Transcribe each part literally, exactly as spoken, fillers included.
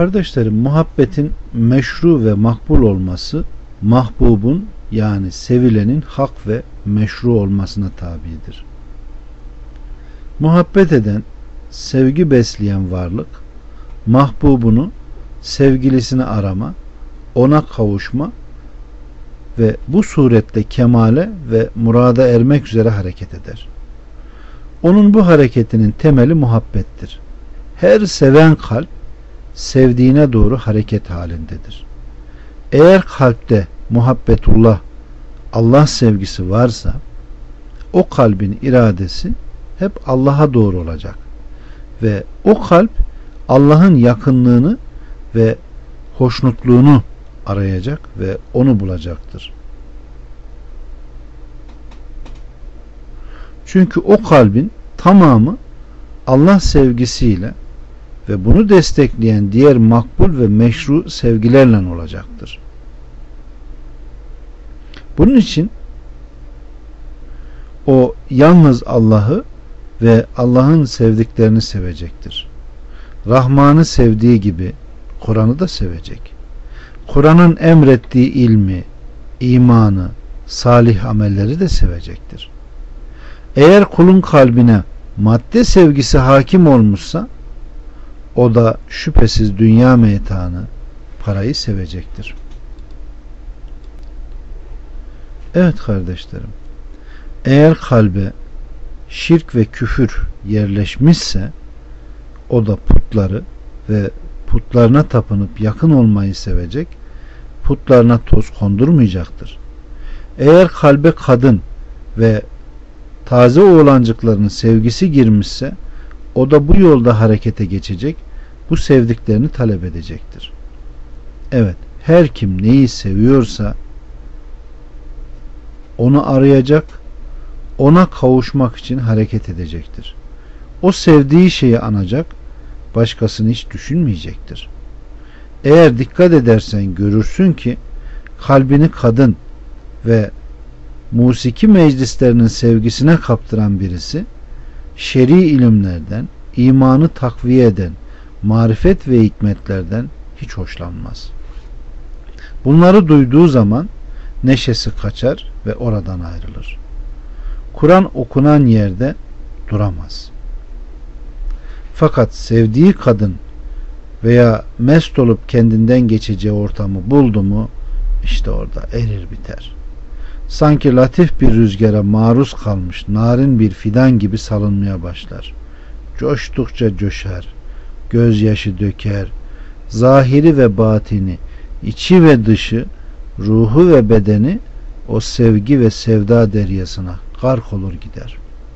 Kardeşlerim, muhabbetin meşru ve makbul olması mahbubun yani sevilenin hak ve meşru olmasına tabidir. Muhabbet eden, sevgi besleyen varlık mahbubunu, sevgilisini arama, ona kavuşma ve bu suretle kemale ve murada ermek üzere hareket eder. Onun bu hareketinin temeli muhabbettir. Her seven kalp sevdiğine doğru hareket halindedir. Eğer kalpte muhabbetullah, Allah sevgisi varsa o kalbin iradesi hep Allah'a doğru olacak ve o kalp Allah'ın yakınlığını ve hoşnutluğunu arayacak ve onu bulacaktır. Çünkü o kalbin tamamı Allah sevgisiyle ve bunu destekleyen diğer makbul ve meşru sevgilerle olacaktır. Bunun için o yalnız Allah'ı ve Allah'ın sevdiklerini sevecektir. Rahman'ı sevdiği gibi Kur'an'ı da sevecek. Kur'an'ın emrettiği ilmi, imanı, salih amelleri de sevecektir. Eğer kulun kalbine madde sevgisi hakim olmuşsa o da şüphesiz dünya metaını, parayı sevecektir. Evet kardeşlerim, eğer kalbe şirk ve küfür yerleşmişse o da putları ve putlarına tapınıp yakın olmayı sevecek, putlarına toz kondurmayacaktır. Eğer kalbe kadın ve taze oğlancıklarının sevgisi girmişse o da bu yolda harekete geçecek, bu sevdiklerini talep edecektir. Evet, her kim neyi seviyorsa onu arayacak, ona kavuşmak için hareket edecektir. O sevdiği şeyi anacak, başkasını hiç düşünmeyecektir. Eğer dikkat edersen görürsün ki kalbini kadın ve musiki meclislerinin sevgisine kaptıran birisi şer'i ilimlerden, imanı takviye eden marifet ve hikmetlerden hiç hoşlanmaz. Bunları duyduğu zaman neşesi kaçar ve oradan ayrılır. Kur'an okunan yerde duramaz. Fakat sevdiği kadın veya mest olup kendinden geçeceği ortamı buldu mu işte orada erir biter. Sanki latif bir rüzgara maruz kalmış narin bir fidan gibi salınmaya başlar. Coştukça coşar, gözyaşı döker, zahiri ve batini, içi ve dışı, ruhu ve bedeni o sevgi ve sevda deryasına gark olur gider.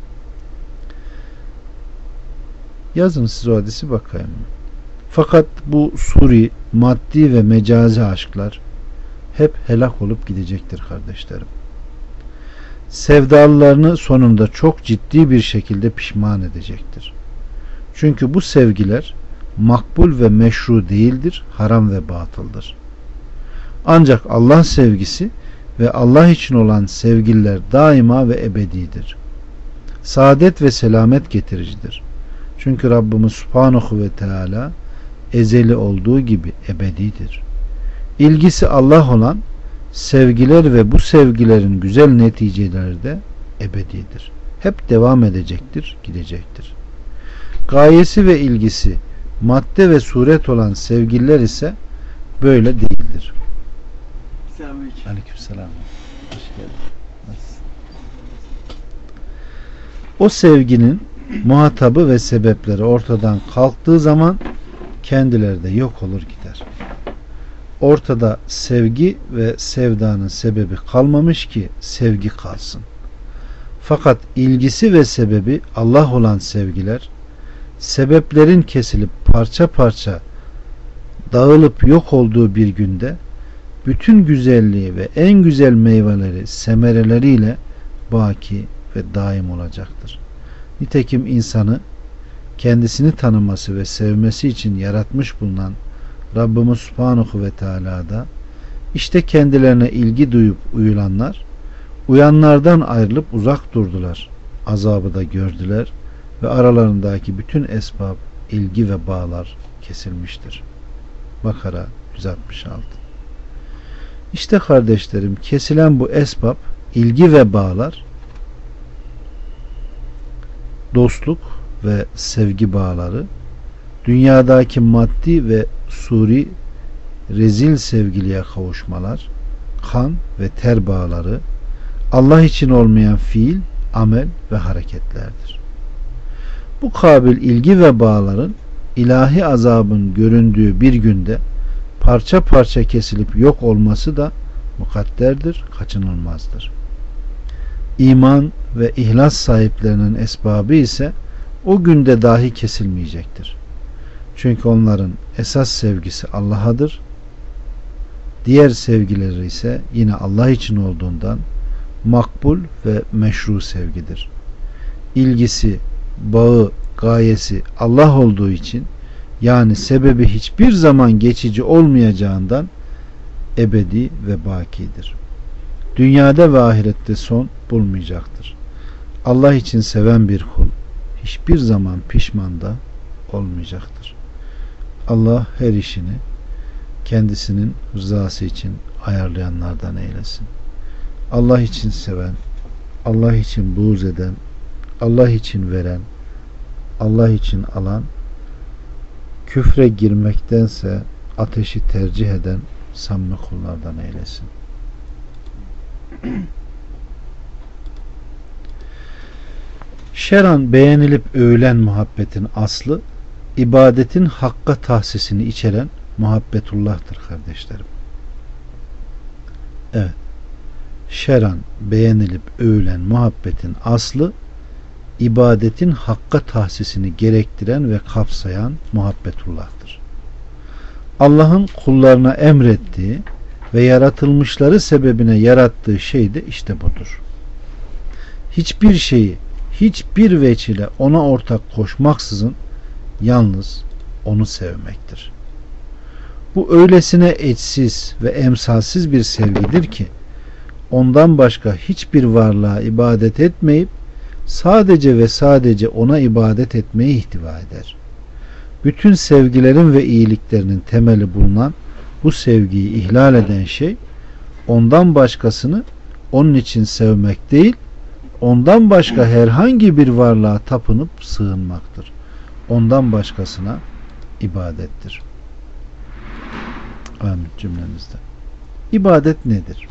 Yazın siz o hadisi bakayım. Fakat bu suri, maddi ve mecazi aşklar hep helak olup gidecektir kardeşlerim. Sevdalılarını sonunda çok ciddi bir şekilde pişman edecektir. Çünkü bu sevgiler makbul ve meşru değildir, haram ve batıldır. Ancak Allah sevgisi ve Allah için olan sevgililer daima ve ebedidir. Saadet ve selamet getiricidir. Çünkü Rabbimiz Subhanahu ve Teala ezeli olduğu gibi ebedidir. İlgisi Allah olan sevgiler ve bu sevgilerin güzel neticeleri de ebedidir. Hep devam edecektir, gidecektir. Gayesi ve ilgisi madde ve suret olan sevgililer ise böyle değildir. Aleykümselam. Hoş geldin. Nasılsın? O sevginin muhatabı ve sebepleri ortadan kalktığı zaman kendileri de yok olur gider. Ortada sevgi ve sevdanın sebebi kalmamış ki sevgi kalsın. Fakat ilgisi ve sebebi Allah olan sevgiler, sebeplerin kesilip parça parça dağılıp yok olduğu bir günde bütün güzelliği ve en güzel meyveleri, semereleriyle baki ve daim olacaktır. Nitekim insanı kendisini tanıması ve sevmesi için yaratmış bulunan Rabbimiz Subhanahu ve Teala'da işte kendilerine ilgi duyup uyulanlar uyanlardan ayrılıp uzak durdular. Azabı da gördüler ve aralarındaki bütün esbab, ilgi ve bağlar kesilmiştir. Bakara yüz altmış altı. İşte kardeşlerim, kesilen bu esbab, ilgi ve bağlar, dostluk ve sevgi bağları, dünyadaki maddi ve suri rezil sevgiliye kavuşmalar, kan ve ter bağları, Allah için olmayan fiil, amel ve hareketlerdir. Bu kabil ilgi ve bağların ilahi azabın göründüğü bir günde parça parça kesilip yok olması da mukadderdir, kaçınılmazdır. İman ve ihlas sahiplerinin esbabı ise o günde dahi kesilmeyecektir. Çünkü onların esas sevgisi Allah'adır. Diğer sevgileri ise yine Allah için olduğundan makbul ve meşru sevgidir. İlgisi, bağı, gayesi Allah olduğu için, yani sebebi hiçbir zaman geçici olmayacağından ebedi ve bakidir. Dünyada ve ahirette son bulmayacaktır. Allah için seven bir kul hiçbir zaman pişman da olmayacaktır. Allah her işini kendisinin rızası için ayarlayanlardan eylesin. Allah için seven, Allah için buğz eden, Allah için veren, Allah için alan, küfre girmektense ateşi tercih eden samimi kullardan eylesin. Şer'an beğenilip övülen muhabbetin aslı, ibadetin hakka tahsisini içeren muhabbetullah'tır kardeşlerim. Evet. Şer'an beğenilip övülen muhabbetin aslı, ibadetin hakka tahsisini gerektiren ve kapsayan muhabbetullah'tır. Allah'ın kullarına emrettiği ve yaratılmışları sebebine yarattığı şey de işte budur. Hiçbir şeyi hiçbir veçile ona ortak koşmaksızın yalnız onu sevmektir. Bu öylesine eşsiz ve emsalsiz bir sevgidir ki ondan başka hiçbir varlığa ibadet etmeyip sadece ve sadece ona ibadet etmeyi ihtiva eder. Bütün sevgilerin ve iyiliklerinin temeli bulunan bu sevgiyi ihlal eden şey, ondan başkasını onun için sevmek değil, ondan başka herhangi bir varlığa tapınıp sığınmaktır. Ondan başkasına ibadettir. Amin cümlemizde. İbadet nedir?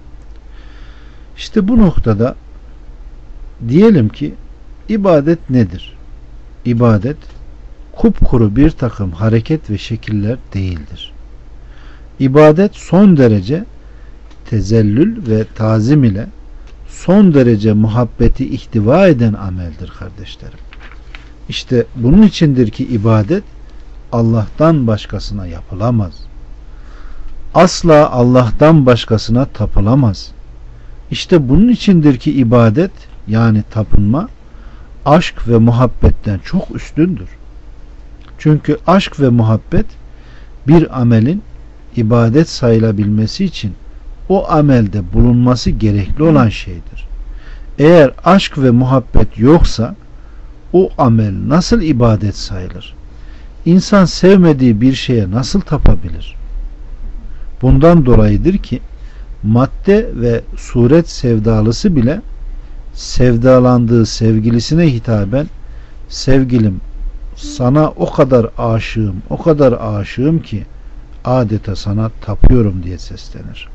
İşte bu noktada diyelim ki ibadet nedir? İbadet kupkuru bir takım hareket ve şekiller değildir. İbadet son derece tezellül ve tazim ile son derece muhabbeti ihtiva eden ameldir kardeşlerim. İşte bunun içindir ki ibadet Allah'tan başkasına yapılamaz. Asla Allah'tan başkasına tapılamaz. İşte bunun içindir ki ibadet, yani tapınma, aşk ve muhabbetten çok üstündür. Çünkü aşk ve muhabbet bir amelin ibadet sayılabilmesi için o amelde bulunması gerekli olan şeydir. Eğer aşk ve muhabbet yoksa o amel nasıl ibadet sayılır? İnsan sevmediği bir şeye nasıl tapabilir? Bundan dolayıdır ki madde ve suret sevdalısı bile sevdalandığı sevgilisine hitaben sevgilim sana o kadar aşığım, o kadar aşığım ki adeta sana tapıyorum diye seslenir.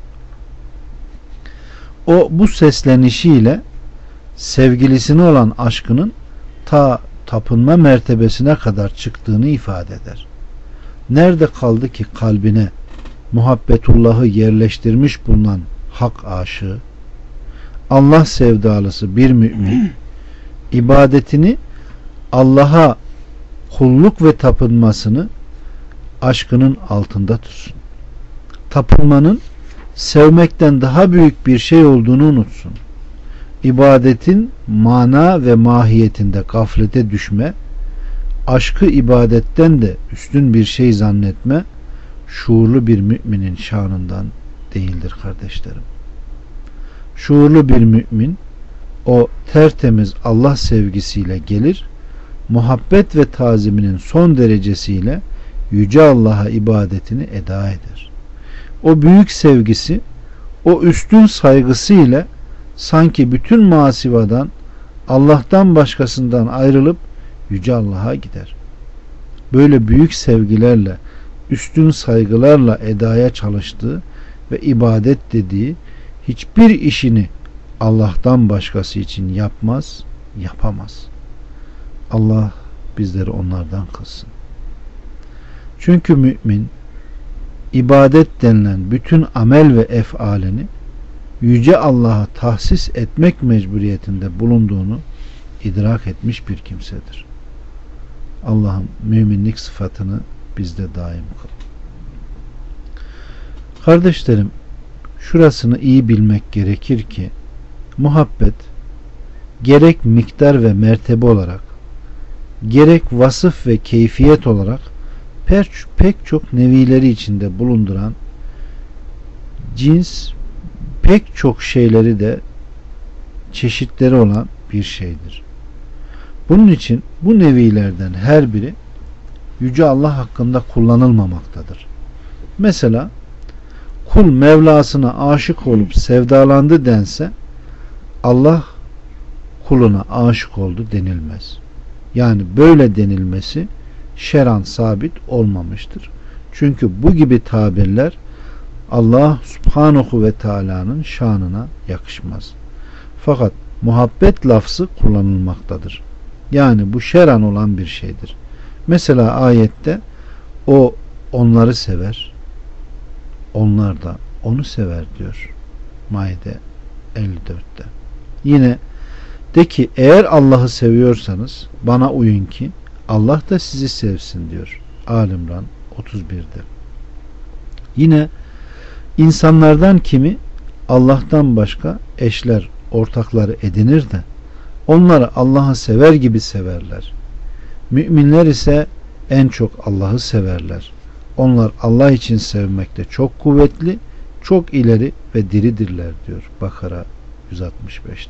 O bu seslenişiyle sevgilisine olan aşkının ta tapınma mertebesine kadar çıktığını ifade eder. Nerede kaldı ki kalbine muhabbetullah'ı yerleştirmiş bulunan hak aşığı, Allah sevdalısı bir mümin ibadetini Allah'a kulluk ve tapınmasını aşkının altında tutsun. Tapınmanın sevmekten daha büyük bir şey olduğunu unutsun. İbadetin mana ve mahiyetinde gaflete düşme, aşkı ibadetten de üstün bir şey zannetme, şuurlu bir müminin şanından değildir kardeşlerim. Şuurlu bir mümin o tertemiz Allah sevgisiyle gelir, muhabbet ve taziminin son derecesiyle Yüce Allah'a ibadetini eda eder. O büyük sevgisi, o üstün saygısıyla sanki bütün masivadan, Allah'tan başkasından ayrılıp Yüce Allah'a gider. Böyle büyük sevgilerle, üstün saygılarla edaya çalıştığı ve ibadet dediği hiçbir işini Allah'tan başkası için yapmaz, yapamaz. Allah bizleri onlardan kılsın. Çünkü mümin ibadet denilen bütün amel ve efalini Yüce Allah'a tahsis etmek mecburiyetinde bulunduğunu idrak etmiş bir kimsedir. Allah'ım müminlik sıfatını bizde daim kıl. Kardeşlerim, şurasını iyi bilmek gerekir ki muhabbet gerek miktar ve mertebe olarak, gerek vasıf ve keyfiyet olarak pek, pek çok nevileri içinde bulunduran cins, pek çok şeyleri de çeşitleri olan bir şeydir. Bunun için bu nevilerden her biri Yüce Allah hakkında kullanılmamaktadır. Mesela kul Mevlasına aşık olup sevdalandı dense Allah kuluna aşık oldu denilmez. Yani böyle denilmesi şer'an sabit olmamıştır. Çünkü bu gibi tabirler Allah Subhanahu ve Teala'nın şanına yakışmaz. Fakat muhabbet lafzı kullanılmaktadır. Yani bu şer'an olan bir şeydir. Mesela ayette o onları sever, onlar da onu sever diyor. Maide elli dörtte. Yine de ki eğer Allah'ı seviyorsanız bana uyun ki Allah da sizi sevsin diyor. Alimran otuz birde. Yine insanlardan kimi Allah'tan başka eşler, ortakları edinir de onları Allah'ı sever gibi severler. Müminler ise en çok Allah'ı severler. Onlar Allah için sevmekte çok kuvvetli, çok ileri ve diridirler diyor Bakara yüz altmış beşte.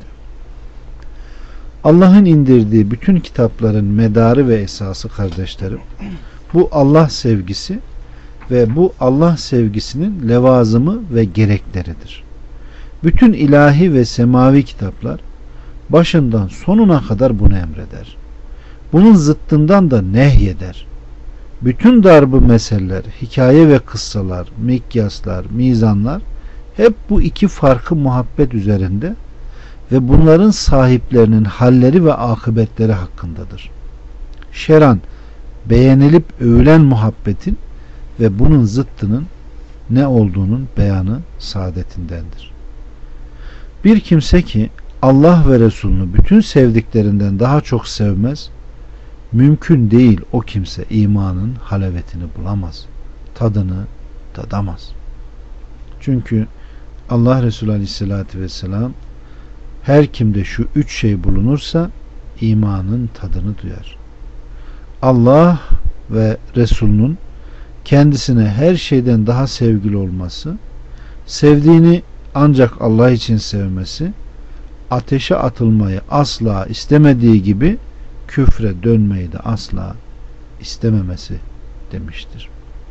Allah'ın indirdiği bütün kitapların medarı ve esası kardeşlerim, bu Allah sevgisi ve bu Allah sevgisinin levazımı ve gerekleridir. Bütün ilahi ve semavi kitaplar başından sonuna kadar bunu emreder. Bunun zıttından da nehyeder. Bütün darbu meseleler, hikaye ve kıssalar, mikyaslar, mizanlar hep bu iki farkı muhabbet üzerinde ve bunların sahiplerinin halleri ve akıbetleri hakkındadır. Şeran beğenilip övülen muhabbetin ve bunun zıttının ne olduğunun beyanı saadetindendir. Bir kimse ki Allah ve Resulünü bütün sevdiklerinden daha çok sevmez, mümkün değil o kimse imanın halavetini bulamaz, tadını tadamaz. Çünkü Allah Resulü Aleyhisselatü Vesselam her kimde şu üç şey bulunursa imanın tadını duyar. Allah ve Resulünün kendisine her şeyden daha sevgili olması, sevdiğini ancak Allah için sevmesi, ateşe atılmayı asla istemediği gibi küfre dönmeyi de asla istememesi demiştir.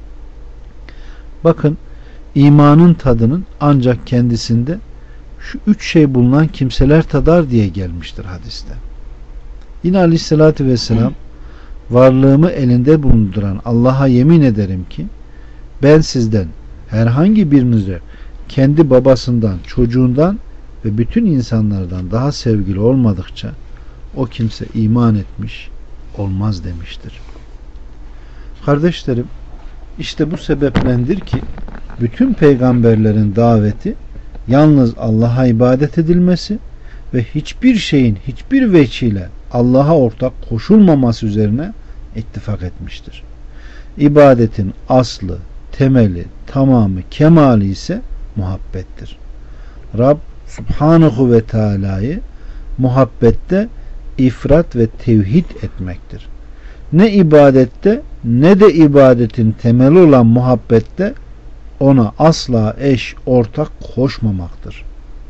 Bakın, imanın tadının ancak kendisinde şu üç şey bulunan kimseler tadar diye gelmiştir hadiste. Yine Aleyhisselatü Vesselam varlığımı elinde bulunduran Allah'a yemin ederim ki ben sizden herhangi birinize kendi babasından, çocuğundan ve bütün insanlardan daha sevgili olmadıkça o kimse iman etmiş olmaz demiştir. Kardeşlerim, işte bu sebeplendir ki bütün peygamberlerin daveti yalnız Allah'a ibadet edilmesi ve hiçbir şeyin hiçbir veçiyle Allah'a ortak koşulmaması üzerine ittifak etmiştir. İbadetin aslı, temeli, tamamı, kemali ise muhabbettir. Rab Subhanahu ve Teala'yı muhabbette ifrat ve tevhid etmektir. Ne ibadette ne de ibadetin temeli olan muhabbette ona asla eş, ortak koşmamaktır.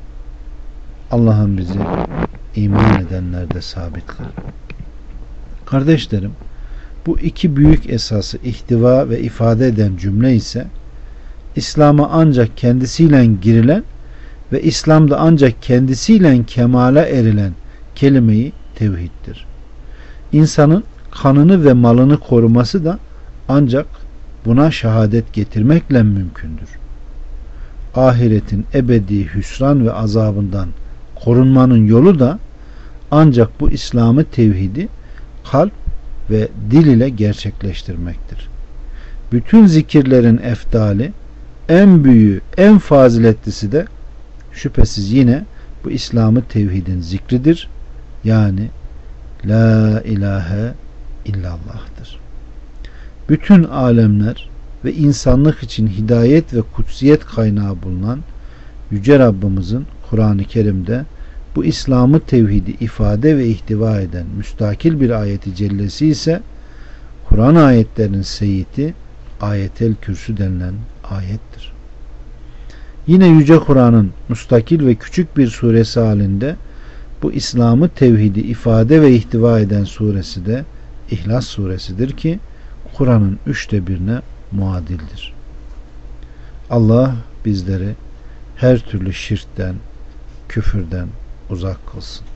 Allah'ım bizi iman edenlerde sabit kıl. Kardeşlerim, Bu iki büyük esası ihtiva ve ifade eden cümle ise İslam'a ancak kendisiyle girilen ve İslam'da ancak kendisiyle kemale erilen kelime-i tevhiddir. İnsanın kanını ve malını koruması da ancak buna şehadet getirmekle mümkündür. Ahiretin ebedi hüsran ve azabından korunmanın yolu da ancak bu İslam'ı tevhidi kalp ve dil ile gerçekleştirmektir. Bütün zikirlerin efdali, en büyüğü, en faziletlisi de şüphesiz yine bu İslam'ı tevhidin zikridir. Yani La ilahe illallah'tır. Bütün alemler ve insanlık için hidayet ve kutsiyet kaynağı bulunan Yüce Rabbimizin Kur'an-ı Kerim'de bu İslam'ı tevhidi ifade ve ihtiva eden müstakil bir ayeti cellesi ise Kur'an ayetlerinin seyiti Ayetel Kürsü denilen ayettir. Yine Yüce Kur'an'ın müstakil ve küçük bir suresi halinde bu İslam'ı tevhidi ifade ve ihtiva eden suresi de İhlas suresidir ki Kur'an'ın üçte birine muadildir. Allah bizleri her türlü şirkten, küfürden uzak kılsın.